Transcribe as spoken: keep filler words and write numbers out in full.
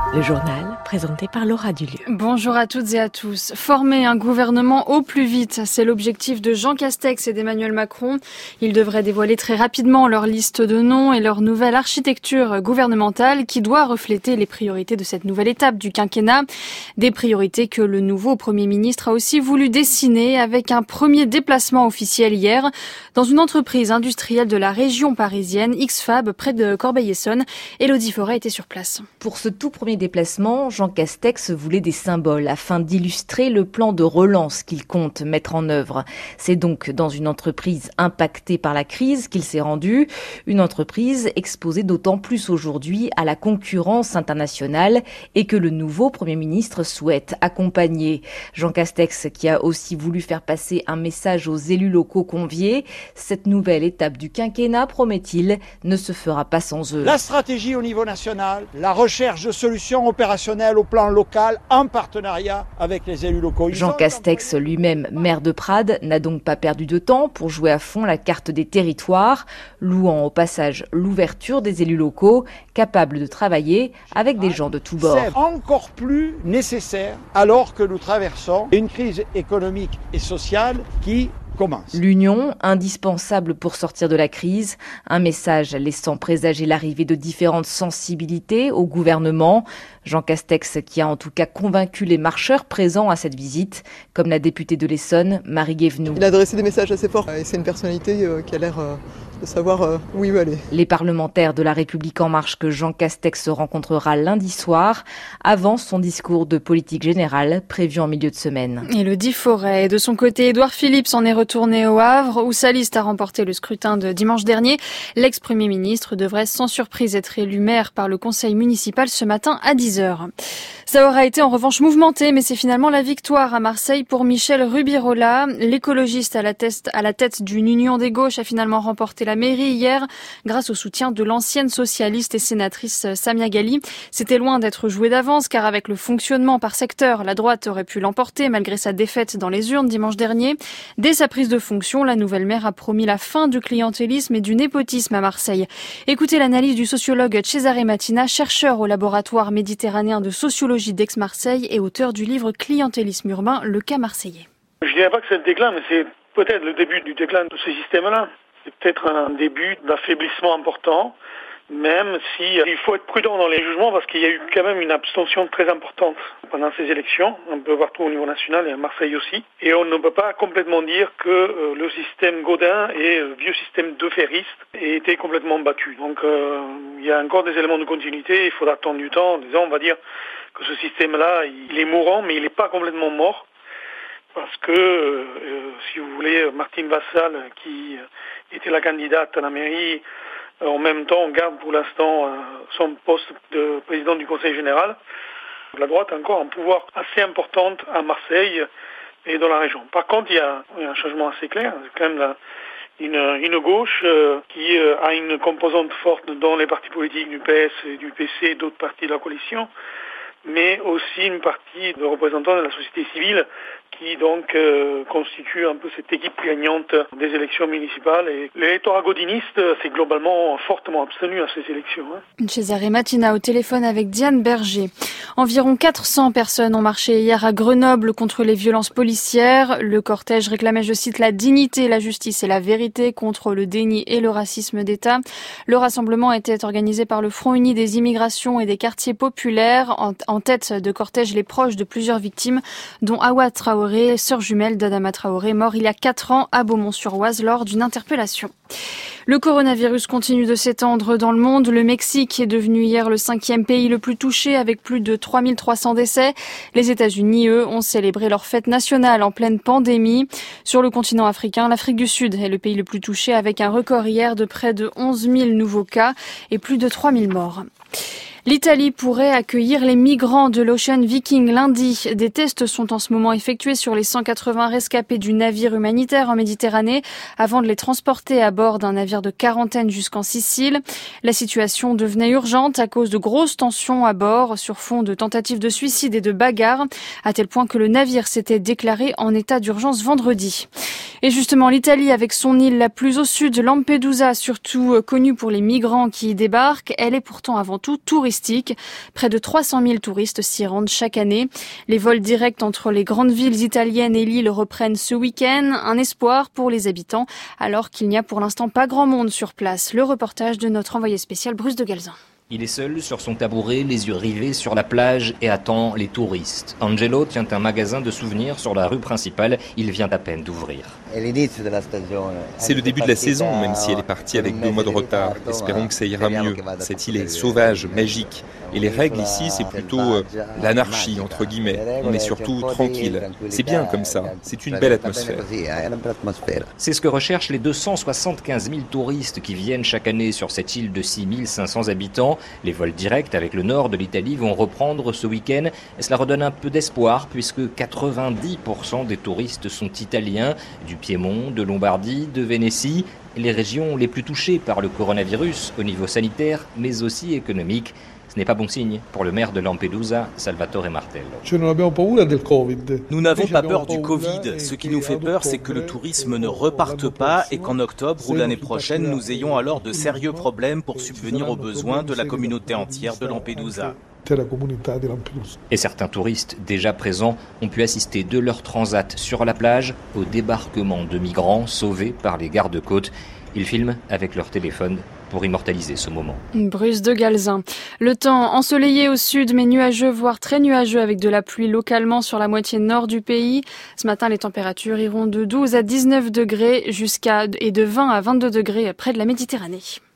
Le journal présenté par Laura Dulieu. Bonjour à toutes et à tous. Former un gouvernement au plus vite, c'est l'objectif de Jean Castex et d'Emmanuel Macron. Ils devraient dévoiler très rapidement leur liste de noms et leur nouvelle architecture gouvernementale qui doit refléter les priorités de cette nouvelle étape du quinquennat. Des priorités que le nouveau Premier ministre a aussi voulu dessiner avec un premier déplacement officiel hier dans une entreprise industrielle de la région parisienne, X-Fab, près de Corbeil-Essonnes. Élodie Forêt était sur place. Pour ce tout premier déplacement, Jean Castex voulait des symboles afin d'illustrer le plan de relance qu'il compte mettre en œuvre. C'est donc dans une entreprise impactée par la crise qu'il s'est rendu, une entreprise exposée d'autant plus aujourd'hui à la concurrence internationale et que le nouveau Premier ministre souhaite accompagner. Jean Castex qui a aussi voulu faire passer un message aux élus locaux conviés. Cette nouvelle étape du quinquennat, promet-il, ne se fera pas sans eux. La stratégie au niveau national, la recherche de solutions opérationnelles au plan local en partenariat avec les élus locaux. Jean Castex, lui-même maire de Prades, n'a donc pas perdu de temps pour jouer à fond la carte des territoires, louant au passage l'ouverture des élus locaux capables de travailler avec des gens de tous bords. C'est encore plus nécessaire alors que nous traversons une crise économique et sociale qui commence. L'union, indispensable pour sortir de la crise, un message laissant présager l'arrivée de différentes sensibilités au gouvernement. Jean Castex qui a en tout cas convaincu les marcheurs présents à cette visite, comme la députée de l'Essonne, Marie Guévenoux. Il a adressé des messages assez forts et c'est une personnalité qui a l'air de savoir où il veut aller. Les parlementaires de La République En Marche que Jean Castex rencontrera lundi soir avancent son discours de politique générale prévu en milieu de semaine. Élodie Forêt. De son côté, Édouard Philippe s'en est retourné au Havre où sa liste a remporté le scrutin de dimanche dernier. L'ex-premier ministre devrait sans surprise être élu maire par le conseil municipal ce matin à dix heures. Ça aura été en revanche mouvementé, mais c'est finalement la victoire à Marseille pour Michel Rubirola. L'écologiste à la tête, à la tête d'une union des gauches a finalement remporté la mairie hier grâce au soutien de l'ancienne socialiste et sénatrice Samia Ghali. C'était loin d'être joué d'avance car avec le fonctionnement par secteur, la droite aurait pu l'emporter malgré sa défaite dans les urnes dimanche dernier. Dès sa prise de fonction, la nouvelle maire a promis la fin du clientélisme et du népotisme à Marseille. Écoutez l'analyse du sociologue Cesare Mattina, chercheur au laboratoire méditerranéen de sociologie d'Aix-Marseille et auteur du livre Clientélisme urbain, le cas marseillais. Je dirais pas que c'est le déclin, mais c'est peut-être le début du déclin de ce système-là. C'est peut-être un début d'affaiblissement important, même si il faut être prudent dans les jugements parce qu'il y a eu quand même une abstention très importante pendant ces élections. On peut voir tout au niveau national et à Marseille aussi. Et on ne peut pas complètement dire que euh, le système Gaudin et le vieux système de ferriste ait été complètement battu. Donc euh, il y a encore des éléments de continuité. Il faudra attendre du temps. Disons, on va dire que ce système-là, il est mourant, mais il n'est pas complètement mort. Parce que, euh, si vous voulez, Martine Vassal, qui était la candidate à la mairie, euh, en même temps, on garde pour l'instant euh, son poste de président du Conseil général. La droite a encore un pouvoir assez important à Marseille et dans la région. Par contre, il y a, il y a un changement assez clair. C'est quand même la, une, une gauche euh, qui euh, a une composante forte dans les partis politiques du P S et du P C et d'autres partis de la coalition, mais aussi une partie de représentants de la société civile qui donc euh, constitue un peu cette équipe gagnante des élections municipales. Et l'électorat gaudiniste s'est globalement fortement abstenu à ces élections. Hein. Cesare Mattina au téléphone avec Diane Berger. Environ quatre cents personnes ont marché hier à Grenoble contre les violences policières. Le cortège réclamait, je cite, la dignité, la justice et la vérité contre le déni et le racisme d'État. Le rassemblement était organisé par le Front uni des immigrations et des quartiers populaires. En, en tête de cortège, les proches de plusieurs victimes, dont Awa Traoré, sœur jumelle d'Adama Traoré, mort il y a quatre ans à Beaumont-sur-Oise lors d'une interpellation. Le coronavirus continue de s'étendre dans le monde. Le Mexique est devenu hier le cinquième pays le plus touché avec plus de trois mille trois cents décès. Les États-Unis, eux, ont célébré leur fête nationale en pleine pandémie. Sur le continent africain, l'Afrique du Sud est le pays le plus touché avec un record hier de près de onze mille nouveaux cas et plus de trois mille morts. L'Italie pourrait accueillir les migrants de l'Ocean Viking lundi. Des tests sont en ce moment effectués sur les cent quatre-vingts rescapés du navire humanitaire en Méditerranée avant de les transporter à bord d'un navire de quarantaine jusqu'en Sicile. La situation devenait urgente à cause de grosses tensions à bord sur fond de tentatives de suicide et de bagarres, à tel point que le navire s'était déclaré en état d'urgence vendredi. Et justement, l'Italie, avec son île la plus au sud, Lampedusa, surtout connue pour les migrants qui y débarquent, elle est pourtant avant tout touristique. Près de trois cent mille touristes s'y rendent chaque année. Les vols directs entre les grandes villes italiennes et l'île reprennent ce week-end. Un espoir pour les habitants, alors qu'il n'y a pour l'instant pas grand monde sur place. Le reportage de notre envoyé spécial Bruce de Galzin. Il est seul sur son tabouret, les yeux rivés sur la plage et attend les touristes. Angelo tient un magasin de souvenirs sur la rue principale. Il vient à peine d'ouvrir. C'est le début de la saison, même si elle est partie avec deux mois de retard. Espérons que ça ira mieux. Cette île est sauvage, magique. Et les règles ici, c'est plutôt euh, l'anarchie, entre guillemets. On est surtout tranquille. C'est bien comme ça. C'est une belle atmosphère. C'est ce que recherchent les deux cent soixante-quinze mille touristes qui viennent chaque année sur cette île de six mille cinq cents habitants. Les vols directs avec le nord de l'Italie vont reprendre ce week-end. Et cela redonne un peu d'espoir puisque quatre-vingt-dix pour cent des touristes sont italiens, du Piémont, de Lombardie, de Vénétie, les régions les plus touchées par le coronavirus au niveau sanitaire mais aussi économique. Ce n'est pas bon signe pour le maire de Lampedusa, Salvatore Martello. Nous n'avons pas peur du Covid. Ce qui nous fait peur, c'est que le tourisme ne reparte pas et qu'en octobre ou l'année prochaine, nous ayons alors de sérieux problèmes pour subvenir aux besoins de la communauté entière de Lampedusa. Et certains touristes déjà présents ont pu assister de leur transat sur la plage au débarquement de migrants sauvés par les gardes-côtes. Ils filment avec leur téléphone pour immortaliser ce moment. Bruce de Galzin. Le temps ensoleillé au sud, mais nuageux, voire très nuageux, avec de la pluie localement sur la moitié nord du pays. Ce matin, les températures iront de douze à dix-neuf degrés jusqu'à et de vingt à vingt-deux degrés près de la Méditerranée.